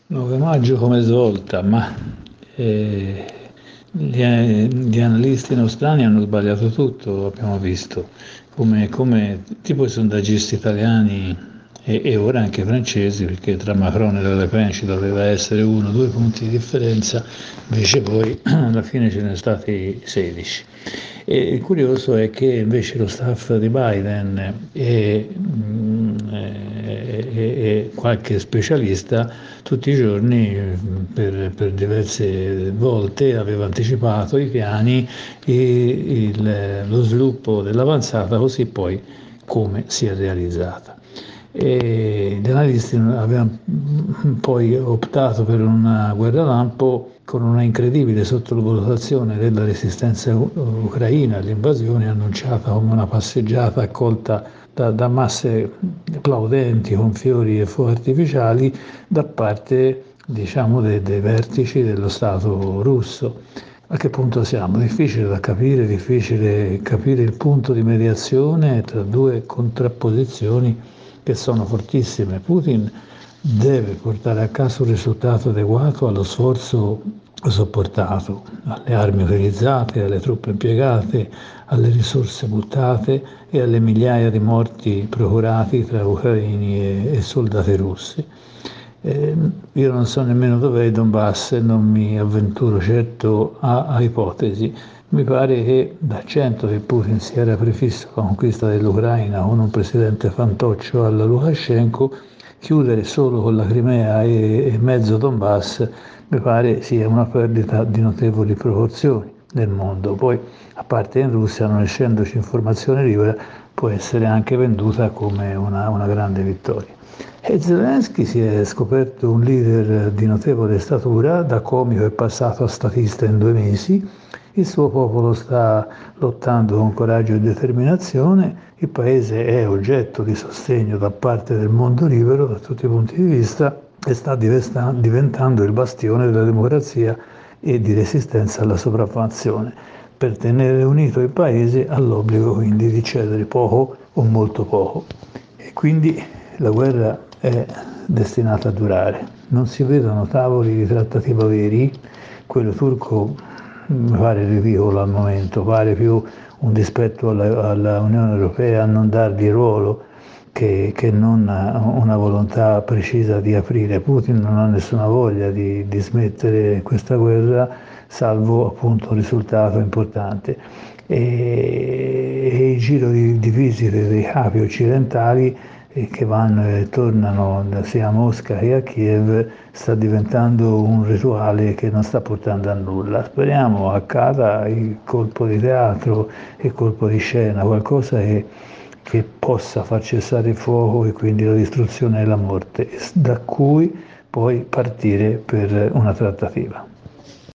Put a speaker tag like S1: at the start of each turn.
S1: 9 maggio come svolta, ma eh, gli analisti nostrani hanno sbagliato tutto, abbiamo visto, come tipo i sondaggisti italiani e ora anche francesi, perché tra Macron e Le Pen ci doveva essere uno, due punti di differenza, invece poi alla fine ce ne sono stati 16. E il curioso è che invece lo staff di Biden e qualche specialista tutti i giorni per diverse volte aveva anticipato i piani e lo sviluppo dell'avanzata, così poi come si è realizzata. E gli analisti avevano poi optato per una guerra lampo con una incredibile sottovalutazione della resistenza ucraina all'invasione, annunciata come una passeggiata accolta da masse plaudenti con fiori e fuochi artificiali da parte, diciamo, dei vertici dello Stato russo. A che punto siamo? Difficile da capire, difficile capire il punto di mediazione tra due contrapposizioni che sono fortissime. Putin deve portare a casa un risultato adeguato allo sforzo sopportato, alle armi utilizzate, alle truppe impiegate, alle risorse buttate e alle migliaia di morti procurati tra ucraini e soldati russi. Io non so nemmeno dov'è il Donbass e non mi avventuro certo a ipotesi. Mi pare che da 100 che Putin si era prefisso la conquista dell'Ucraina con un presidente fantoccio alla Lukashenko, chiudere solo con la Crimea e mezzo Donbass mi pare sia una perdita di notevoli proporzioni nel mondo. Poi, a parte in Russia, non essendoci informazione libera, può essere anche venduta come una grande vittoria. E Zelensky si è scoperto un leader di notevole statura, da comico è passato a statista in 2 mesi, il suo popolo sta lottando con coraggio e determinazione, il paese è oggetto di sostegno da parte del mondo libero da tutti i punti di vista e sta diventando il bastione della democrazia e di resistenza alla sopraffazione. Per tenere unito il paese ha l'obbligo quindi di cedere poco o molto poco. E quindi la guerra è destinata a durare. Non si vedono tavoli di trattativa veri, quello turco mi pare ridicolo al momento, pare più un dispetto alla Unione Europea a non dargli ruolo che non una volontà precisa di aprire. Putin non ha nessuna voglia di smettere questa guerra, salvo appunto un risultato importante. E il giro di visite dei capi occidentali che vanno e tornano sia a Mosca che a Kiev sta diventando un rituale che non sta portando a nulla. Speriamo accada il colpo di teatro, il colpo di scena, qualcosa che possa far cessare il fuoco e quindi la distruzione e la morte, da cui poi partire per una trattativa.